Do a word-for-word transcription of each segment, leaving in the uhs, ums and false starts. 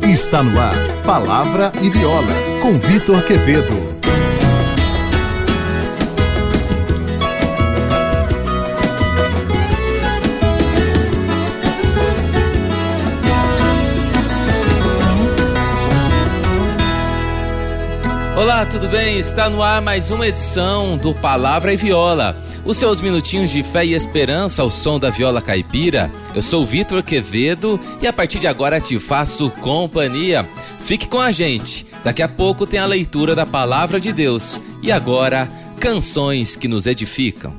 Está no ar, Palavra e Viola, com Vitor Quevedo. Olá, tudo bem? Está no ar mais uma edição do Palavra e Viola, os seus minutinhos de fé e esperança ao som da viola caipira. Eu sou Vitor Quevedo e a partir de agora te faço companhia. Fique com a gente, daqui a pouco tem a leitura da Palavra de Deus e agora, canções que nos edificam.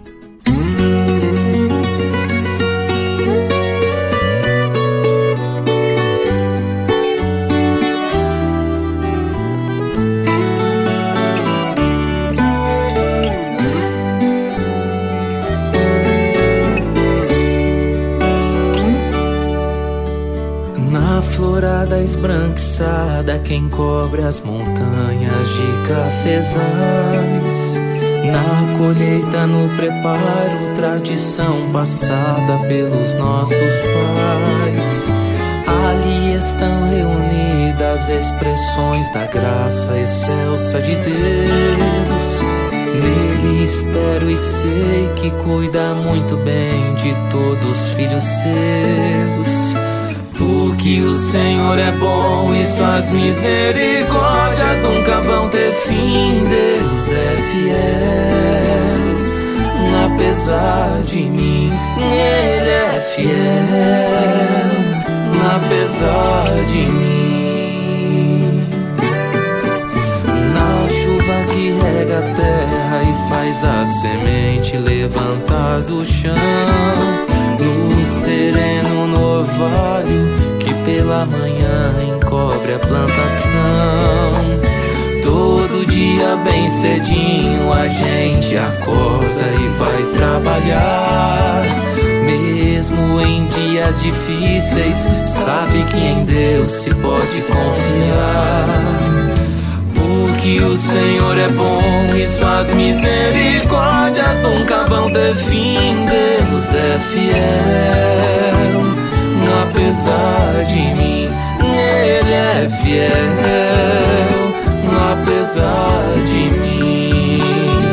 Florada esbranquiçada, quem cobre as montanhas de cafezais. Na colheita, no preparo, tradição passada pelos nossos pais. Ali estão reunidas expressões da graça excelsa de Deus. Nele espero e sei que cuida muito bem de todos os filhos seus. Porque o Senhor é bom e suas misericórdias nunca vão ter fim. Deus é fiel, apesar de mim, Ele é fiel, apesar de mim. Na chuva que rega a terra e faz a semente levantar do chão, no sereno no orvalho que pela manhã encobre a plantação. Todo dia bem cedinho a gente acorda e vai trabalhar. Mesmo em dias difíceis, sabe que em Deus se pode confiar. Porque o Senhor é bom e suas misericórdias nunca vão ter fim. Deus é fiel, apesar de mim, Ele é fiel, apesar de mim.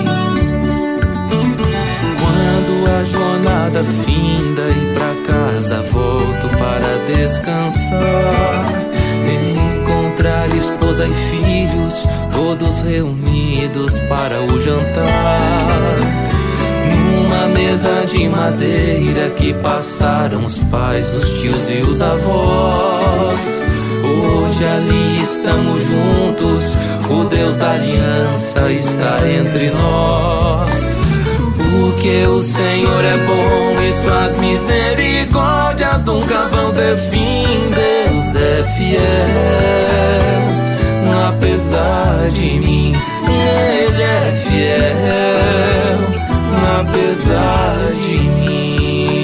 Quando a jornada finda e pra casa volto para descansar, encontrar esposa e filhos, todos reunidos para o jantar. Numa mesa de madeira que passaram os pais, os tios e os avós. Hoje ali estamos juntos, o Deus da aliança está entre nós. Porque o Senhor é bom e suas misericórdias nunca vão ter fim. Deus é fiel, apesar de mim, Ele é fiel, apesar de mim.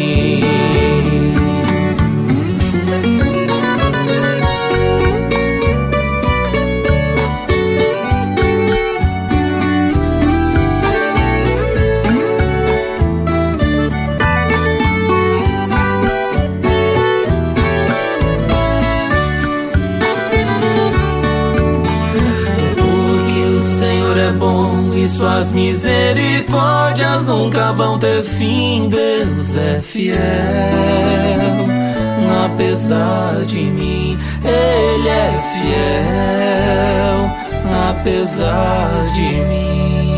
E suas misericórdias nunca vão ter fim. Deus é fiel, apesar de mim, Ele é fiel, apesar de mim.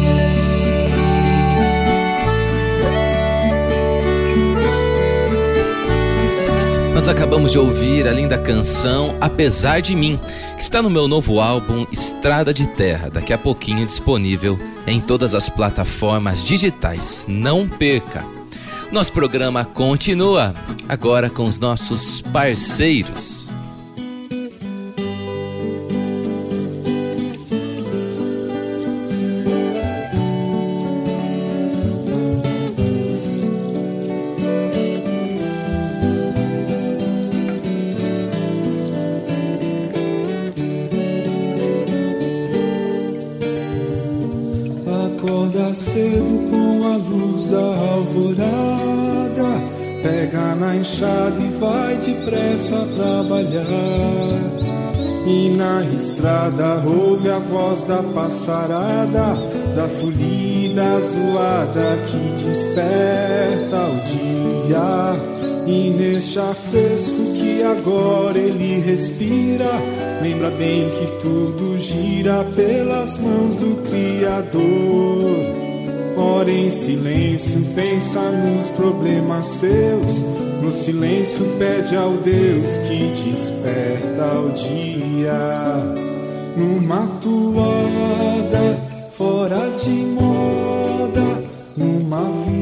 Nós acabamos de ouvir a linda canção Apesar de Mim, que está no meu novo álbum Estrada de Terra, daqui a pouquinho disponível em todas as plataformas digitais. Não perca! Nosso programa continua agora com os nossos parceiros. Acorda cedo com a luz da alvorada, pega na enxada e vai depressa trabalhar. E na estrada ouve a voz da passarada, da folhida zoada que desperta o dia. E neste ar fresco que agora ele respira, lembra bem que tudo gira pelas mãos do Criador. Ora em silêncio, pensa nos problemas seus, no silêncio pede ao Deus que desperta o dia. Numa toada, fora de moda, numa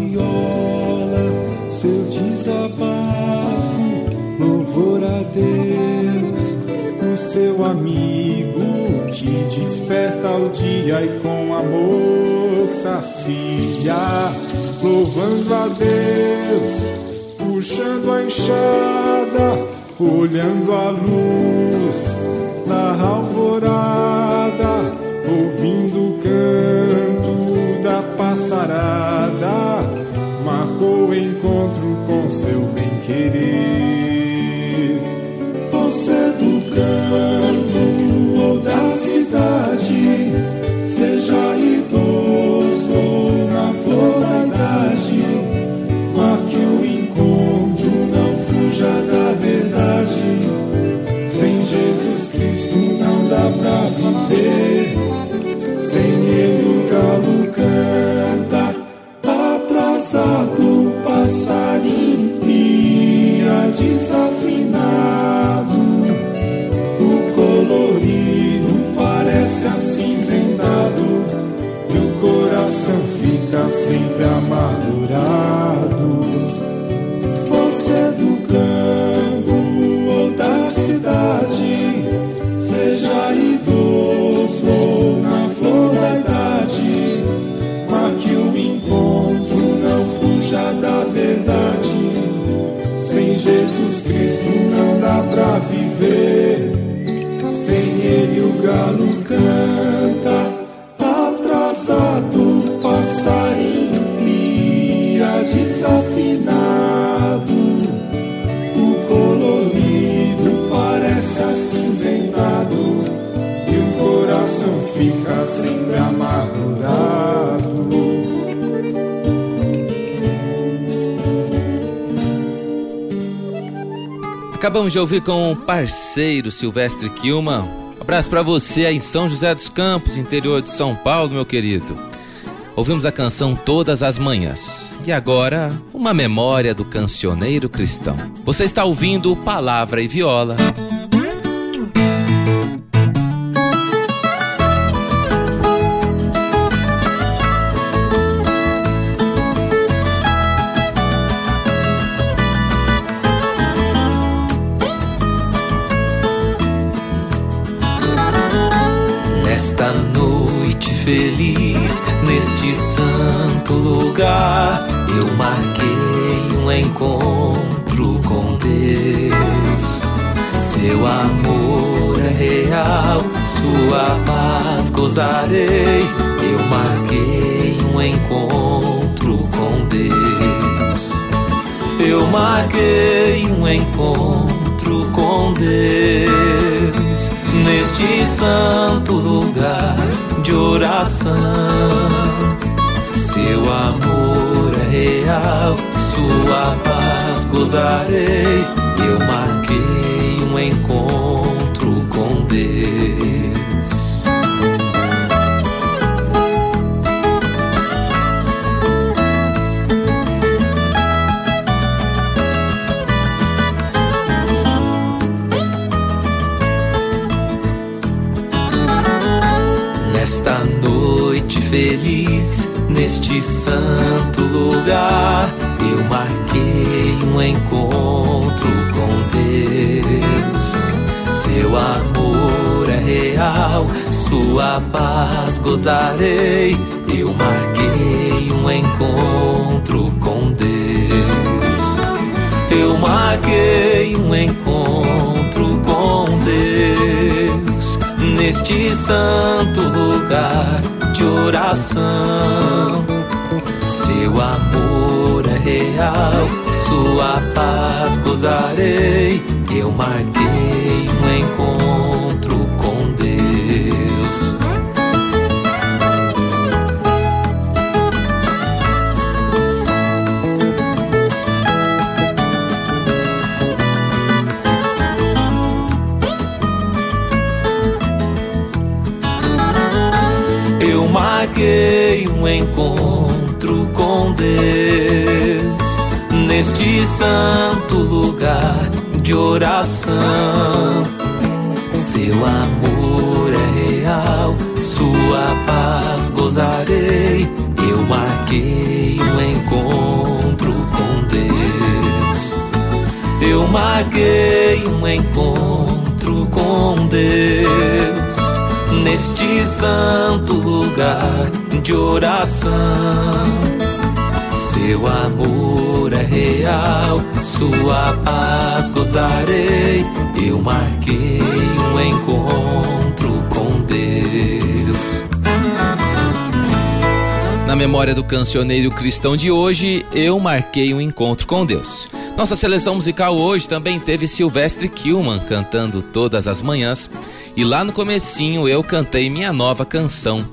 viola, seu desabafo, louvor a Deus, o seu amigo que desperta o dia e com amor sacia, louvando a Deus, puxando a enxada, olhando a luz da alvorada, ouvindo o canto da passarada, marcou o encontro com seu bem-querer. Você do campo ou da cidade, seja idoso ou na flor da idade, marque o encontro, não fuja da verdade. Sem Jesus Cristo não dá pra viver, sem Ele o galo canta, atrasado, passarinho pia, desafinado. O colorido parece acinzentado e o coração fica sempre amargurado. Você do campo ou da cidade, seja idoso ou na flor da idade, marque o encontro, não fuja da verdade. Sem Jesus Cristo não dá pra viver, sem Ele o galo canta, atrasado, passarinho pia, desafinado. O colorido parece acinzentado e o coração fica sempre amargurado. Acabamos de ouvir com o parceiro Silvestre Kilman. Um abraço para você aí em São José dos Campos, interior de São Paulo, meu querido. Ouvimos a canção Todas as Manhãs. E agora, uma memória do cancioneiro cristão. Você está ouvindo Palavra e Viola. Feliz neste santo lugar, eu marquei um encontro com Deus. Seu amor é real, sua paz gozarei. Eu marquei um encontro com Deus. Eu marquei um encontro com Deus neste santo lugar de oração. Seu amor é real, sua paz gozarei. Eu marquei um encontro com Deus. Nesta noite feliz, neste santo lugar, eu marquei um encontro com Deus. Seu amor é real, sua paz gozarei. Eu marquei um encontro com Deus. Eu marquei um encontro com Deus neste santo lugar de oração. Seu amor é real, sua paz gozarei. Eu marquei um encontro marquei um encontro com Deus neste santo lugar de oração. Seu amor é real, sua paz gozarei. Eu marquei um encontro com Deus. Eu marquei um encontro com Deus neste santo lugar de oração. Seu amor é real, sua paz gozarei. Eu marquei um encontro com Deus. Na memória do cancioneiro cristão de hoje, eu marquei um encontro com Deus. Nossa seleção musical hoje também teve Silvestre Kilman cantando Todas as Manhãs. E lá no comecinho eu cantei minha nova canção,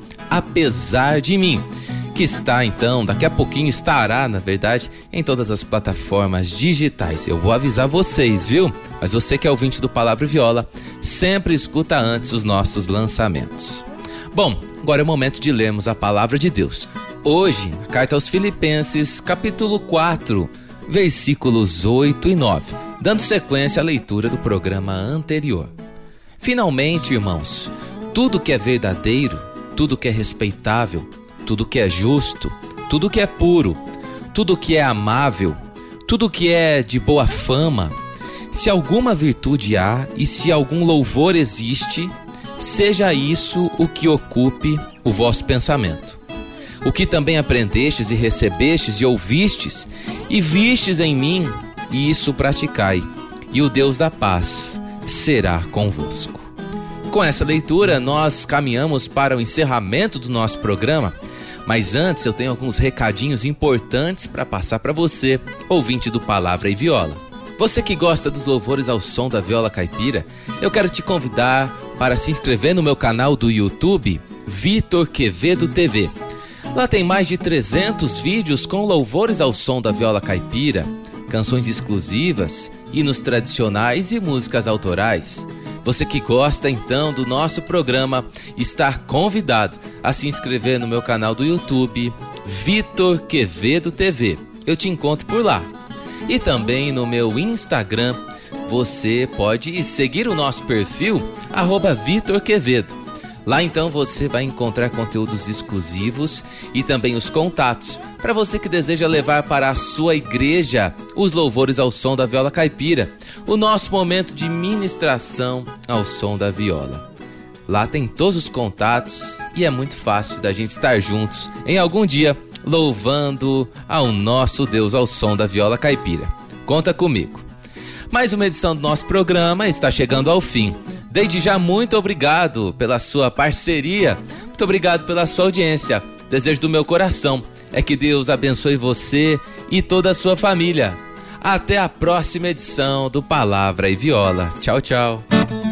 Apesar de Mim, que está então, daqui a pouquinho estará, na verdade, em todas as plataformas digitais. Eu vou avisar vocês, viu? Mas você que é ouvinte do Palavra e Viola, sempre escuta antes os nossos lançamentos. Bom, agora é o momento de lermos a Palavra de Deus. Hoje, a carta aos Filipenses, capítulo quatro, versículos oito e nove, dando sequência à leitura do programa anterior. Finalmente, irmãos, tudo que é verdadeiro, tudo que é respeitável, tudo que é justo, tudo que é puro, tudo que é amável, tudo que é de boa fama, se alguma virtude há e se algum louvor existe, seja isso o que ocupe o vosso pensamento. O que também aprendestes e recebestes e ouvistes e vistes em mim, e isso praticai, e o Deus da paz será convosco. Com essa leitura, nós caminhamos para o encerramento do nosso programa, mas antes eu tenho alguns recadinhos importantes para passar para você, ouvinte do Palavra e Viola. Você que gosta dos louvores ao som da viola caipira, eu quero te convidar para se inscrever no meu canal do YouTube, Vitor Quevedo T V. Lá tem mais de trezentos vídeos com louvores ao som da viola caipira, canções exclusivas, hinos tradicionais e músicas autorais. Você que gosta então do nosso programa está convidado a se inscrever no meu canal do YouTube, Vitor Quevedo T V. Eu te encontro por lá. E também no meu Instagram, você pode seguir o nosso perfil, arroba Vitor Quevedo. Lá então você vai encontrar conteúdos exclusivos e também os contatos para você que deseja levar para a sua igreja os louvores ao som da viola caipira, o nosso momento de ministração ao som da viola. Lá tem todos os contatos e é muito fácil da gente estar juntos em algum dia louvando ao nosso Deus ao som da viola caipira. Conta comigo. Mais uma edição do nosso programa está chegando ao fim. Desde já, muito obrigado pela sua parceria, muito obrigado pela sua audiência. Desejo do meu coração é que Deus abençoe você e toda a sua família. Até a próxima edição do Palavra e Viola. Tchau, tchau.